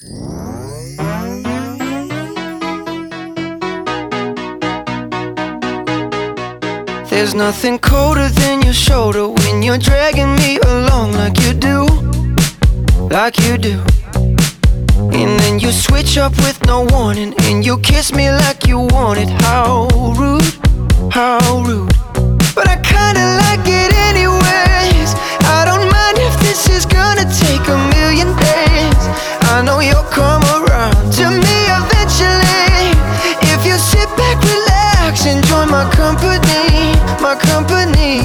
There's nothing colder than your shoulder when you're dragging me along like you do, like you do. And then you switch up with no warning, and you kiss me like you want it. How rude, how rude. But I kinda like it anyways. I don't mind if this is gonna take a million days. I know you'll come around to me eventually. If you sit back, relax, enjoy my company, my company.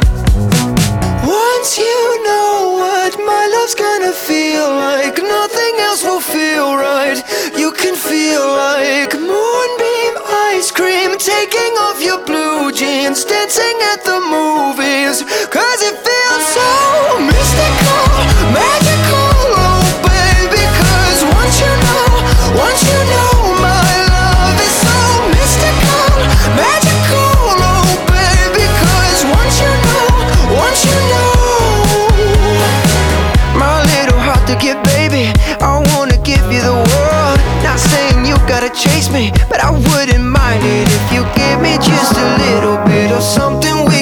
Once you know what my love's gonna feel like, nothing else will feel right. You can feel like moonbeam ice cream, taking off your blue jeans, dancing at the movies. Cause it feels so mystical, magical, oh baby. Cause once you know my love is so mystical, magical, oh baby. Cause once you know my little heart to give, baby, I wanna give you the world. Not saying you gotta chase me, but I wouldn't mind it if you give me just a little bit of something.